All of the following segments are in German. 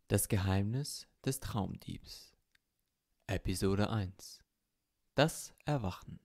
Das Geheimnis des Traumdiebs. Episode 1. Das Erwachen.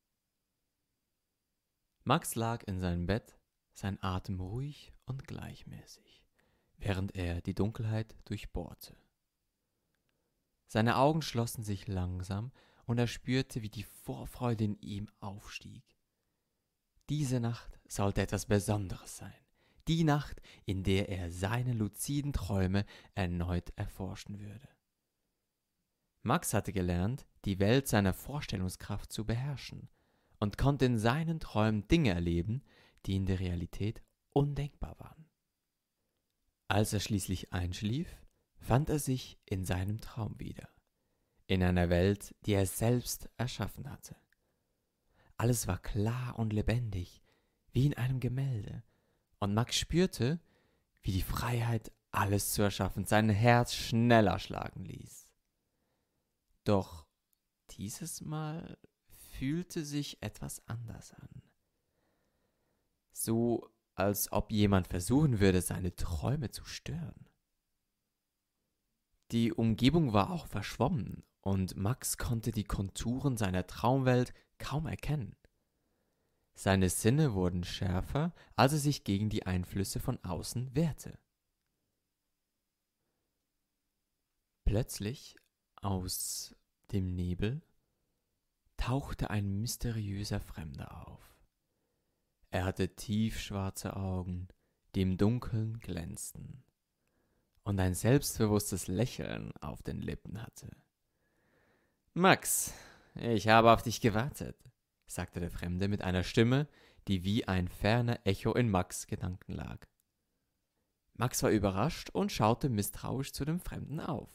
Max lag in seinem Bett, sein Atem ruhig und gleichmäßig, während er die Dunkelheit durchbohrte. Seine Augen schlossen sich langsam und er spürte, wie die Vorfreude in ihm aufstieg. Diese Nacht sollte etwas Besonderes sein. Die Nacht, in der er seine luziden Träume erneut erforschen würde. Max hatte gelernt, die Welt seiner Vorstellungskraft zu beherrschen und konnte in seinen Träumen Dinge erleben, die in der Realität undenkbar waren. Als er schließlich einschlief, fand er sich in seinem Traum wieder, in einer Welt, die er selbst erschaffen hatte. Alles war klar und lebendig, wie in einem Gemälde. Und Max spürte, wie die Freiheit, alles zu erschaffen, sein Herz schneller schlagen ließ. Doch dieses Mal fühlte sich etwas anders an. So, als ob jemand versuchen würde, seine Träume zu stören. Die Umgebung war auch verschwommen und Max konnte die Konturen seiner Traumwelt kaum erkennen. Seine Sinne wurden schärfer, als er sich gegen die Einflüsse von außen wehrte. Plötzlich, aus dem Nebel, tauchte ein mysteriöser Fremder auf. Er hatte tiefschwarze Augen, die im Dunkeln glänzten, und ein selbstbewusstes Lächeln auf den Lippen hatte. »Max, ich habe auf dich gewartet«, sagte der Fremde mit einer Stimme, die wie ein ferner Echo in Max' Gedanken lag. Max war überrascht und schaute misstrauisch zu dem Fremden auf.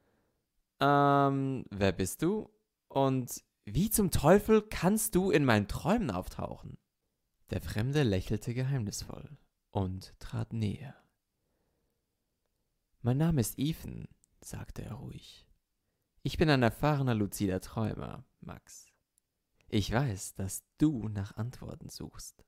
Wer bist du? Und wie zum Teufel kannst du in meinen Träumen auftauchen?« Der Fremde lächelte geheimnisvoll und trat näher. »Mein Name ist Ethan«, sagte er ruhig. »Ich bin ein erfahrener luzider Träumer, Max. Ich weiß, dass du nach Antworten suchst.«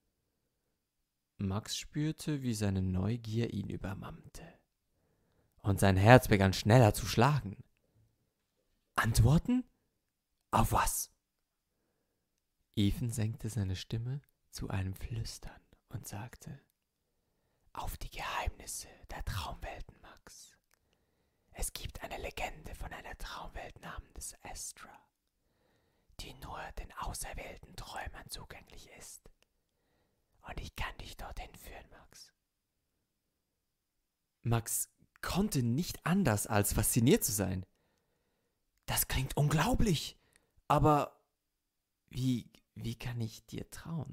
Max spürte, wie seine Neugier ihn übermannte. Und sein Herz begann schneller zu schlagen. »Antworten? Auf was?« Ethan senkte seine Stimme zu einem Flüstern und sagte: »Auf die Geheimnisse der Traumwelten, Max. Es gibt eine Legende von einer Traumwelt namens Astra, die nur den auserwählten Träumern zugänglich ist. Und ich kann dich dorthin führen, Max.« Max konnte nicht anders, als fasziniert zu sein. »Das klingt unglaublich, aber wie kann ich dir trauen?«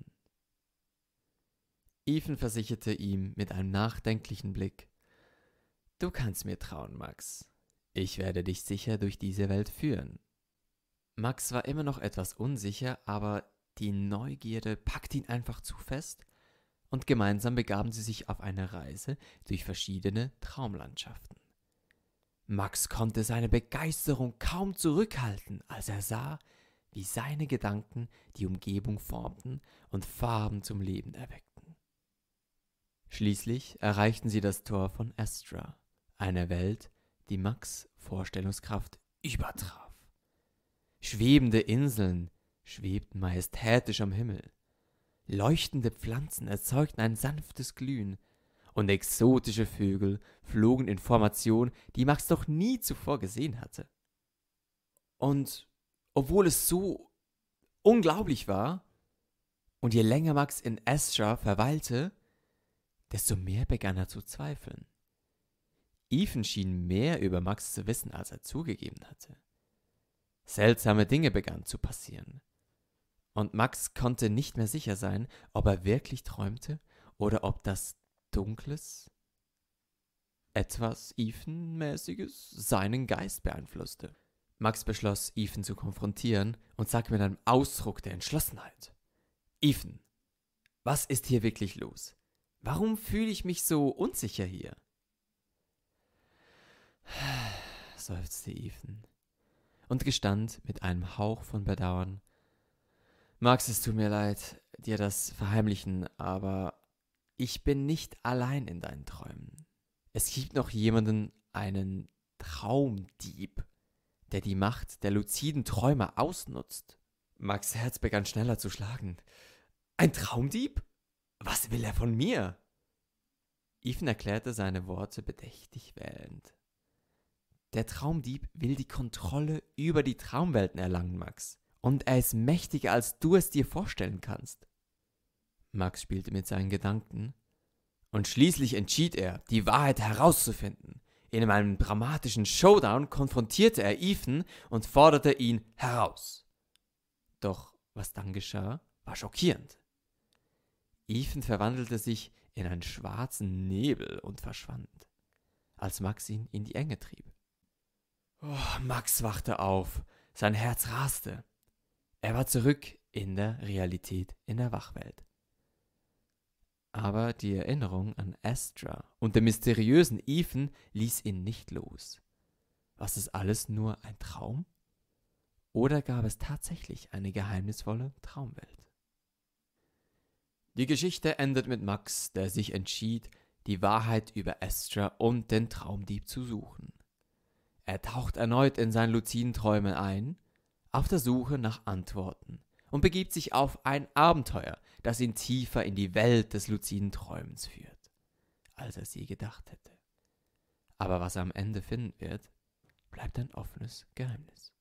Ethan versicherte ihm mit einem nachdenklichen Blick: »Du kannst mir trauen, Max. Ich werde dich sicher durch diese Welt führen.« Max war immer noch etwas unsicher, aber die Neugierde packte ihn einfach zu fest und gemeinsam begaben sie sich auf eine Reise durch verschiedene Traumlandschaften. Max konnte seine Begeisterung kaum zurückhalten, als er sah, wie seine Gedanken die Umgebung formten und Farben zum Leben erweckten. Schließlich erreichten sie das Tor von Astra, einer Welt, die Max' Vorstellungskraft übertraf. Schwebende Inseln schwebten majestätisch am Himmel. Leuchtende Pflanzen erzeugten ein sanftes Glühen und exotische Vögel flogen in Formationen, die Max noch nie zuvor gesehen hatte. Und obwohl es so unglaublich war und je länger Max in Astra verweilte, desto mehr begann er zu zweifeln. Ethan schien mehr über Max zu wissen, als er zugegeben hatte. Seltsame Dinge begannen zu passieren. Und Max konnte nicht mehr sicher sein, ob er wirklich träumte oder ob das Dunkles, etwas Ethan-mäßiges, seinen Geist beeinflusste. Max beschloss, Ethan zu konfrontieren und sagte mit einem Ausdruck der Entschlossenheit: »Ethan, was ist hier wirklich los? Warum fühle ich mich so unsicher hier?« seufzte Ethan und gestand mit einem Hauch von Bedauern: »Max, es tut mir leid, dir das verheimlichen, aber ich bin nicht allein in deinen Träumen. Es gibt noch jemanden, einen Traumdieb, der die Macht der luziden Träume ausnutzt. Max' Herz begann schneller zu schlagen. Ein Traumdieb? Was will er von mir? Ethan erklärte seine Worte bedächtig wählend. Der Traumdieb will die Kontrolle über die Traumwelten erlangen, Max. Und er ist mächtiger, als du es dir vorstellen kannst. Max spielte mit seinen Gedanken. Und schließlich entschied er, die Wahrheit herauszufinden. In einem dramatischen Showdown konfrontierte er Ethan und forderte ihn heraus. Doch was dann geschah, war schockierend. Ethan verwandelte sich in einen schwarzen Nebel und verschwand, als Max ihn in die Enge trieb. Max wachte auf, sein Herz raste. Er war zurück in der Realität, in der Wachwelt. Aber die Erinnerung an Astra und den mysteriösen Ethan ließ ihn nicht los. War es alles nur ein Traum? Oder gab es tatsächlich eine geheimnisvolle Traumwelt? Die Geschichte endet mit Max, der sich entschied, die Wahrheit über Astra und den Traumdieb zu suchen. Er taucht erneut in seinen luziden Träumen ein, auf der Suche nach Antworten, und begibt sich auf ein Abenteuer, das ihn tiefer in die Welt des luziden Träumens führt, als er sie gedacht hätte. Aber was er am Ende finden wird, bleibt ein offenes Geheimnis.